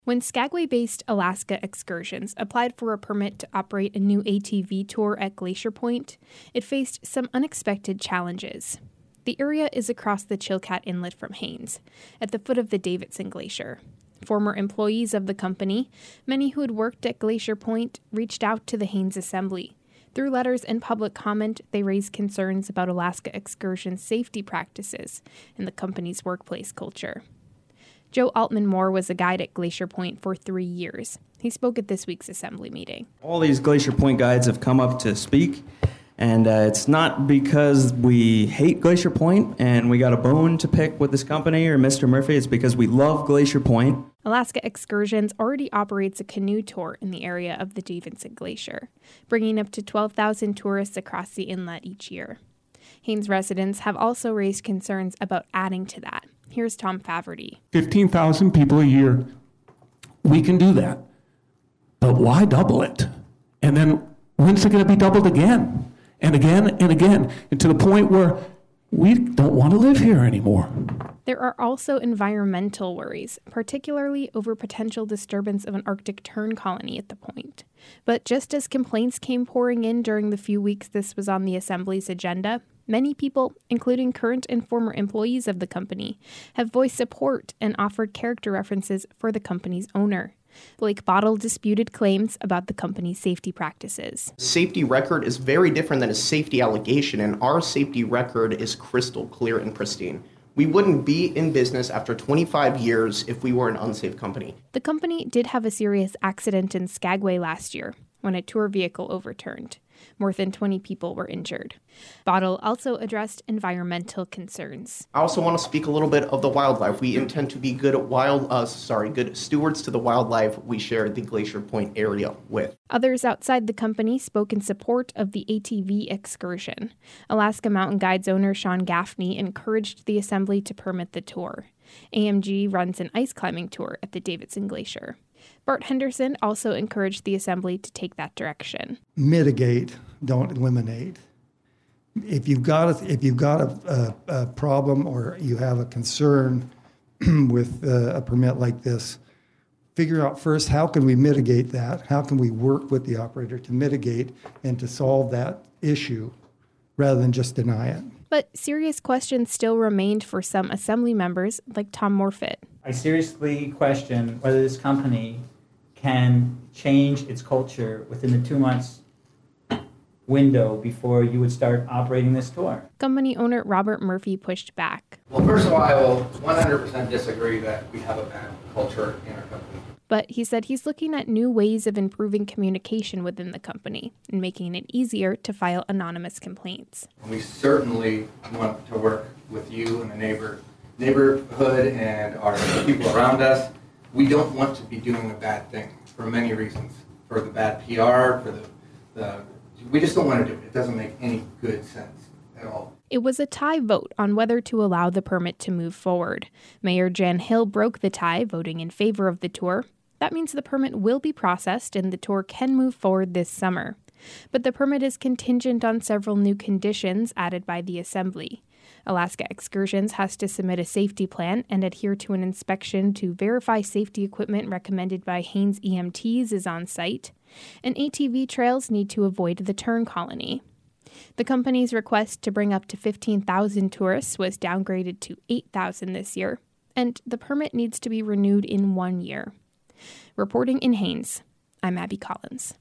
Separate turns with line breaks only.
When Skagway-based Alaska Excursions applied for a permit to operate a new ATV tour at Glacier Point, it faced some unexpected challenges. The area is across the Chilkat Inlet from Haines, at the foot of the Davidson Glacier. Former employees of the company, many who had worked at Glacier Point, reached out to the Haines Assembly. Through letters and public comment, they raised concerns about Alaska Excursions' safety practices and the company's workplace culture. Joe Altman-Moore was a guide at Glacier Point for 3 years. He spoke at this week's assembly meeting.
All these Glacier Point guides have come up to speak, and it's not because we hate Glacier Point and we got a bone to pick with this company or Mr. Murphy. It's because we love Glacier Point.
Alaska Excursions already operates a canoe tour in the area of the Davidson Glacier, bringing up to 12,000 tourists across the inlet each year. Haines residents have also raised concerns about adding to that. Here's Tom Faverty.
15,000 people a year. We can do that. But why double it? And then when's it going to be doubled again? And again and again? And to the point where we don't want to live here anymore.
There are also environmental worries, particularly over potential disturbance of an Arctic tern colony at the point. But just as complaints came pouring in during the few weeks this was on the Assembly's agenda, many people, including current and former employees of the company, have voiced support and offered character references for the company's owner. Blake Bottle disputed claims about the company's safety practices.
Safety record is very different than a safety allegation, and our safety record is crystal clear and pristine. We wouldn't be in business after 25 years if we were an unsafe company.
The company did have a serious accident in Skagway last year when a tour vehicle overturned. More than 20 people were injured. Bottle also addressed environmental concerns.
I also want to speak a little bit of the wildlife. We intend to be good stewards to the wildlife we share the Glacier Point area with.
Others outside the company spoke in support of the ATV excursion. Alaska Mountain Guides owner Sean Gaffney encouraged the assembly to permit the tour. AMG runs an ice climbing tour at the Davidson Glacier. Bart Henderson also encouraged the assembly to take that direction.
Mitigate, don't eliminate. If you've got a problem or you have a concern with a permit like this, figure out first how can we mitigate that? How can we work with the operator to mitigate and to solve that issue rather than just deny it?
But serious questions still remained for some assembly members like Tom Morfitt.
I seriously question whether this company can change its culture within the 2 months window before you would start operating this tour.
Company owner Robert Murphy pushed back.
Well, first of all, I will 100% disagree that we have a bad culture in our company.
But he said he's looking at new ways of improving communication within the company and making it easier to file anonymous complaints.
We certainly want to work with you and the neighborhood and our people around us. We don't want to be doing a bad thing for many reasons. For the bad PR, we just don't want to do it. It doesn't make any good sense at all.
It was a tie vote on whether to allow the permit to move forward. Mayor Jan Hill broke the tie, voting in favor of the tour. That means the permit will be processed and the tour can move forward this summer. But the permit is contingent on several new conditions added by the Assembly. Alaska Excursions has to submit a safety plan and adhere to an inspection to verify safety equipment recommended by Haines EMTs is on site, and ATV trails need to avoid the tern colony. The company's request to bring up to 15,000 tourists was downgraded to 8,000 this year, and the permit needs to be renewed in 1 year. Reporting in Haines, I'm Abby Collins.